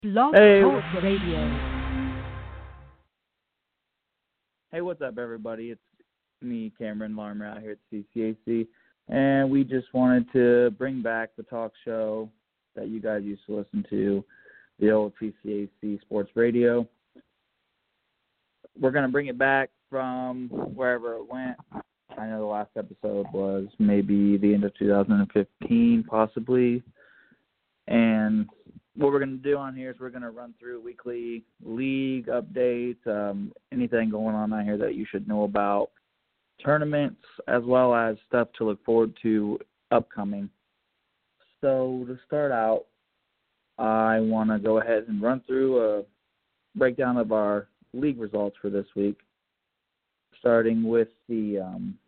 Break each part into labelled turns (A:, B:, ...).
A: Blog
B: Hey,
A: Talk Radio.
B: hey, what's up, everybody? It's me, Cameron Larmer, out here at CCAC, and we just wanted to bring back the talk show that you guys used to listen to, the old CCAC Sports Radio. We're going to bring it back from wherever it went. I know the last episode was maybe the end of 2015, possibly, and what we're going to do on here is we're going to run through weekly league updates, anything going on out here that you should know about, tournaments, as well as stuff to look forward to upcoming. So to start out, I want to go ahead and run through a breakdown of our league results for this week, starting with the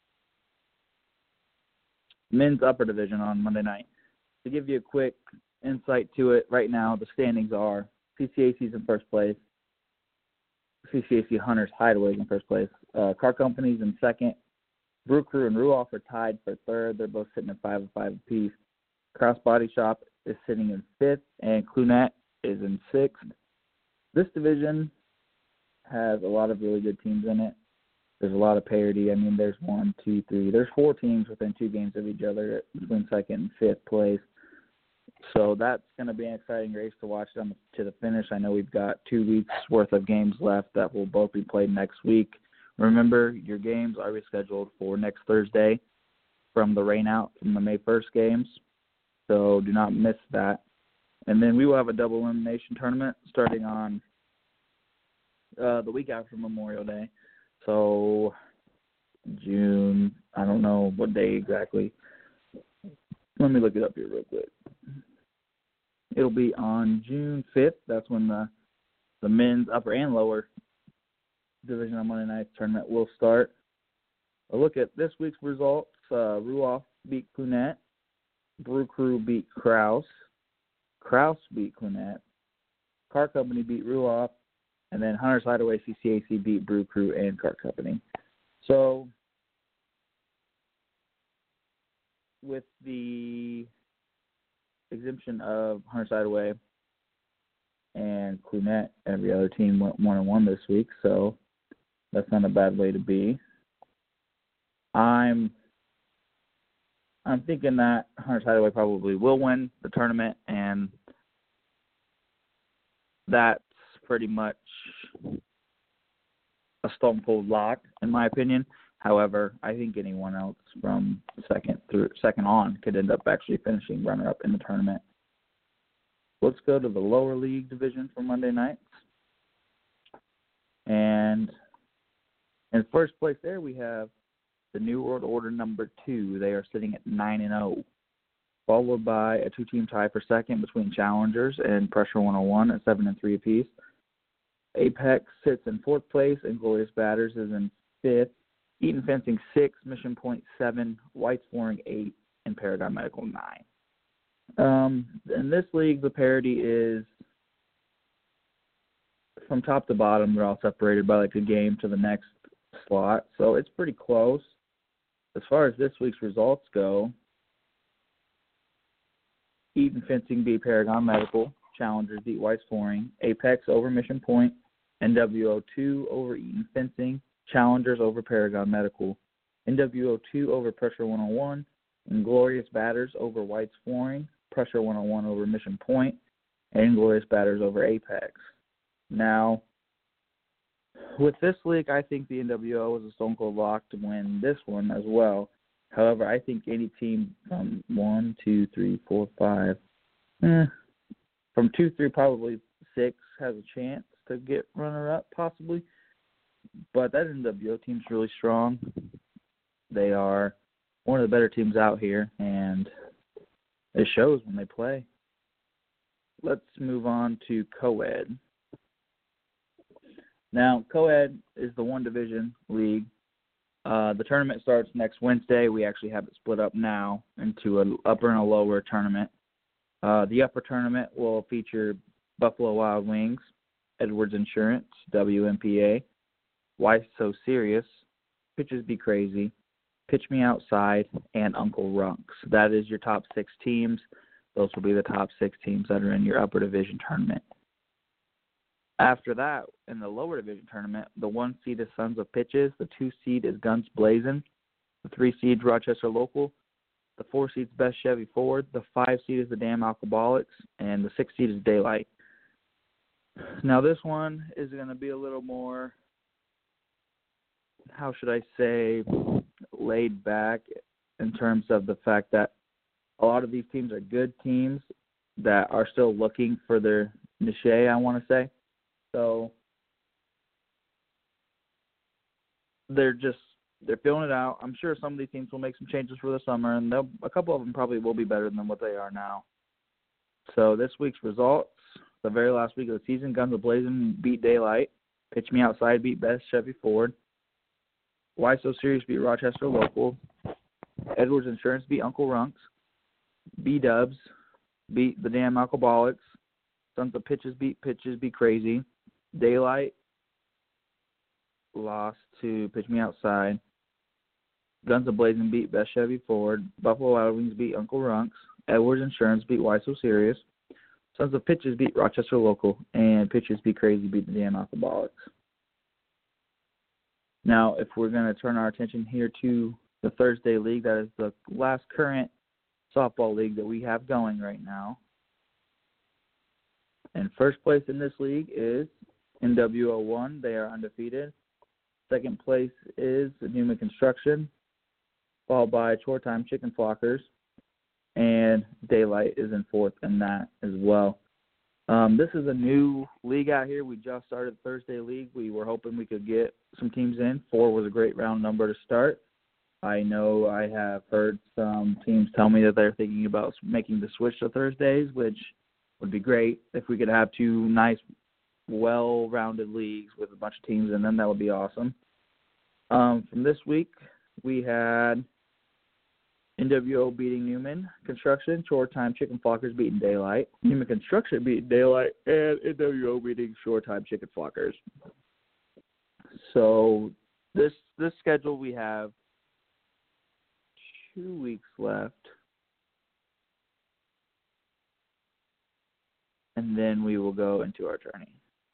B: men's upper division on Monday night. To give you a quick insight to it, right now the standings are CCAC's in first place, CCAC Hunters Hideaway in first place, Car Company's in second, Brew Crew and Ruoff are tied for third. They're both sitting at 5-5 apiece. Cross Body Shop is sitting in fifth, and Clunet is in sixth. This division has a lot of really good teams in it. There's a lot of parity. I mean, there's 1, 2, 3. There's 4 teams within 2 games of each other between second and fifth place. So that's going to be an exciting race to watch them to the finish. I know we've got 2 weeks' worth of games left that will both be played next week. Remember, your games are rescheduled for next Thursday from the rainout from the May 1st games. So do not miss that. And then we will have a double elimination tournament starting on the week after Memorial Day. So June, I don't know what day exactly. Let me look it up here real quick. It'll be on June 5th. That's when the men's upper and lower division on Monday night tournament will start. A look at this week's results. Ruoff beat Clunet. Brew Crew beat Kraus. Kraus beat Clunet. Car Company beat Ruoff. And then Hunters Hideaway CCAC beat Brew Crew and Car Company. So with the exemption of Hunters Hideaway and Clunet, every other team went 1-1 this week, so that's not a bad way to be. I'm thinking that Hunters Hideaway probably will win the tournament, and that's pretty much a stone cold lock, in my opinion. However, I think anyone else from second on could end up actually finishing runner-up in the tournament. Let's go to the lower league division for Monday nights. And in first place there, we have the New World Order number 2. They are sitting at 9-0, followed by a 2-team tie for second between Challengers and Pressure 101 at 7-3 apiece. Apex sits in fourth place, and Glorious Batters is in fifth. Eaton Fencing 6, Mission Point 7, White's Flooring 8, and Paragon Medical 9. In this league, the parity is from top to bottom. They're all separated by like a game to the next slot, so it's pretty close. As far as this week's results go, Eaton Fencing beat Paragon Medical, Challengers beat White's Flooring, Apex over Mission Point, NWO2 over Eaton Fencing, Challengers over Paragon Medical, NWO2 over Pressure 101, and Glorious Batters over White's Flooring, Pressure 101 over Mission Point, and Glorious Batters over Apex. Now, with this league, I think the NWO is a stone cold lock to win this one as well. However, I think any team from 1, 2, 3, 4, 5, from 2, 3, probably 6 has a chance to get runner-up possibly. But that NWO team's really strong. They are one of the better teams out here, and it shows when they play. Let's move on to co-ed. Now, co-ed is the one-division league. The tournament starts next Wednesday. We actually have it split up now into an upper and a lower tournament. The upper tournament will feature Buffalo Wild Wings, Edwards Insurance, WMPA, Why So Serious, Pitches Be Crazy, Pitch Me Outside, and Uncle Runks. That is your top 6 teams. Those will be the top 6 teams that are in your upper division tournament. After that, in the lower division tournament, the 1 seed is Sons of Pitches, the 2 seed is Guns Blazing, the 3 seed Rochester Local, the 4 seed is Best Chevy Ford, the 5 seed is the Damn Alcoholics, and the 6 seed is Daylight. Now this one is going to be a little more, how should I say, laid back in terms of the fact that a lot of these teams are good teams that are still looking for their niche, I want to say. So they're filling it out. I'm sure some of these teams will make some changes for the summer, and a couple of them probably will be better than what they are now. So this week's results, the very last week of the season, Guns Blazing beat Daylight. Pitch Me Outside beat Best Chevy Ford. Why So Serious beat Rochester Local. Edwards Insurance beat Uncle Runks. B-Dubs beat the Damn Alcoholics. Sons of Pitches beat Be Crazy. Daylight lost to Pitch Me Outside. Guns Blazing beat Best Chevy Ford. Buffalo Wild Wings beat Uncle Runks. Edwards Insurance beat Why So Serious. Sons of Pitches beat Rochester Local. And Pitches Be Crazy beat the Damn Alcoholics. Now, if we're going to turn our attention here to the Thursday League, that is the last current softball league that we have going right now. And first place in this league is NWO1. They are undefeated. Second place is Newman Construction, followed by Chore Time Chicken Flockers, and Daylight is in fourth in that as well. This is a new league out here. We just started the Thursday League. We were hoping we could get some teams in. 4 was a great round number to start. I know I have heard some teams tell me that they're thinking about making the switch to Thursdays, which would be great if we could have 2 nice, well-rounded leagues with a bunch of teams in them. That would be awesome. From this week, we had NWO beating Newman Construction, Chore Time Chicken Flockers beating Daylight, Newman Construction beating Daylight, and NWO beating Chore Time Chicken Flockers. So this schedule, we have 2 weeks left, and then we will go into our tourney.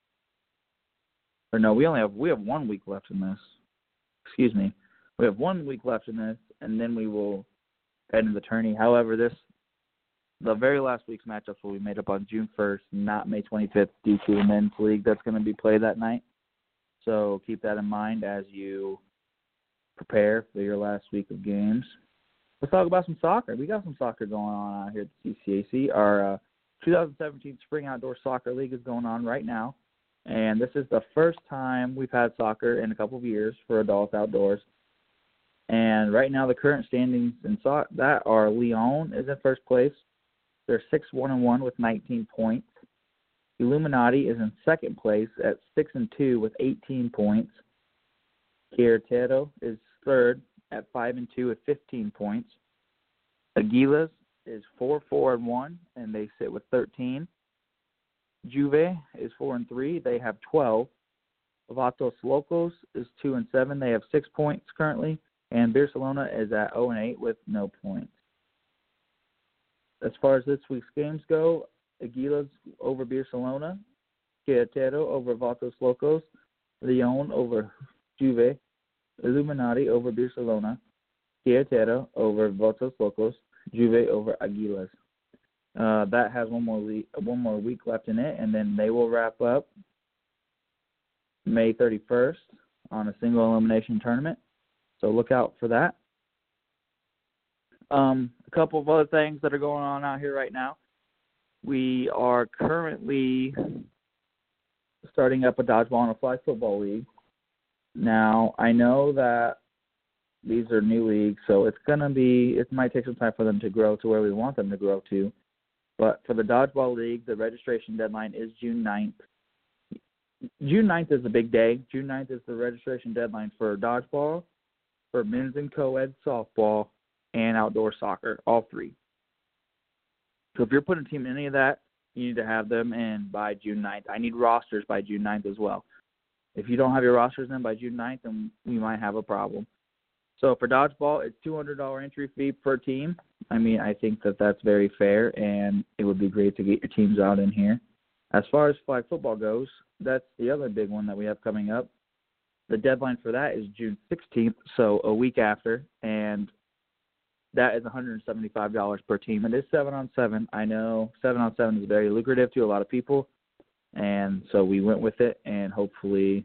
B: Or no, we have 1 week left in this. Excuse me. We have 1 week left in this, and then we will head into the tourney. However, the very last week's matchups will be made up on June 1st, not May 25th, due to the men's league that's going to be played that night. So keep that in mind as you prepare for your last week of games. Let's talk about some soccer. We got some soccer going on out here at the CCAC. Our 2017 Spring Outdoor Soccer League is going on right now, and this is the first time we've had soccer in a couple of years for adults outdoors. And right now the current standings in that are Lyon is in first place. They're 6-1-1 with 19 points. Illuminati is in second place at 6-2 with 18 points. Querétaro is third at 5-2 with 15 points. Aguilas is 4-4-1 and they sit with 13. Juve is 4-3. They have 12. Vatos Locos is 2-7. They have 6 points currently. And Barcelona is at 0-8 with no points. As far as this week's games go, Aguilas over Barcelona, Querétaro over Vatos Locos, Lyon over Juve, Illuminati over Barcelona, Querétaro over Vatos Locos, Juve over Aguilas. That has one more week left in it, and then they will wrap up May 31st on a single elimination tournament. So look out for that. A couple of other things that are going on out here right now. We are currently starting up a dodgeball and a flag football league. Now, I know that these are new leagues, so it might take some time for them to grow to where we want them to grow to. But for the dodgeball league, the registration deadline is June 9th. June 9th is the big day. June 9th is the registration deadline for dodgeball, for men's and co-ed softball, and outdoor soccer, all 3. So if you're putting a team in any of that, you need to have them in by June 9th. I need rosters by June 9th as well. If you don't have your rosters in by June 9th, then we might have a problem. So for dodgeball, it's $200 entry fee per team. I mean, I think that that's very fair, and it would be great to get your teams out in here. As far as flag football goes, that's the other big one that we have coming up. The deadline for that is June 16th, so a week after, and that is $175 per team. It is 7-on-7. I know 7-on-7 is very lucrative to a lot of people, and so we went with it, and hopefully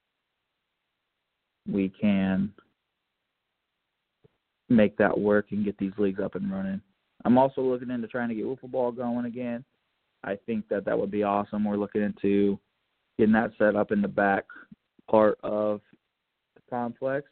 B: we can make that work and get these leagues up and running. I'm also looking into trying to get wiffle ball going again. I think that would be awesome. We're looking into getting that set up in the back part of the complex.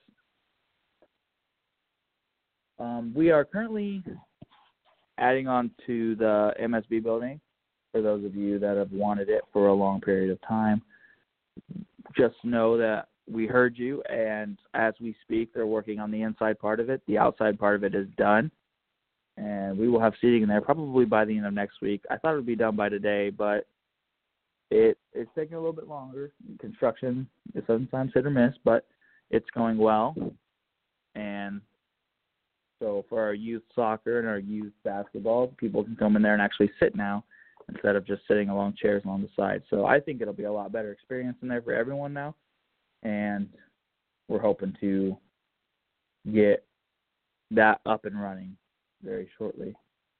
B: We are currently adding on to the MSB building for those of you that have wanted it for a long period of time. Just know that we heard you, and as we speak, they're working on the inside part of it. The outside part of it is done, and we will have seating in there probably by the end of next week. I thought it would be done by today, but it's taking a little bit longer. Construction is sometimes hit or miss, but it's going well. And so for our youth soccer and our youth basketball, people can come in there and actually sit now instead of just sitting along chairs along the side. So I think it'll be a lot better experience in there for everyone now. And we're hoping to get that up and running very shortly.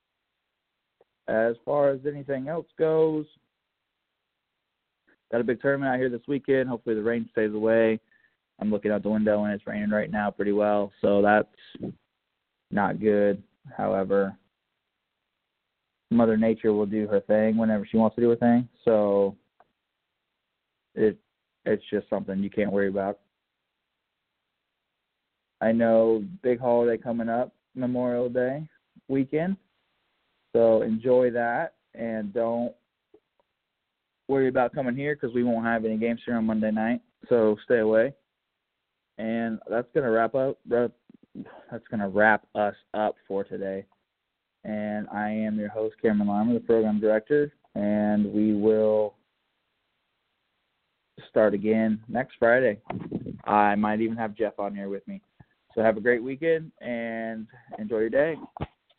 B: As far as anything else goes, got a big tournament out here this weekend. Hopefully the rain stays away. I'm looking out the window and it's raining right now pretty well, so that's not good. However, Mother Nature will do her thing whenever she wants to do her thing, so it's just something you can't worry about. I know big holiday coming up, Memorial Day weekend, so enjoy that and don't worry about coming here because we won't have any games here on Monday night, so stay away. And that's going to wrap us up for today. And I am your host, Cameron Lima, the program director, and we will start again next Friday. I might even have Jeff on here with me. So have a great weekend and enjoy your day.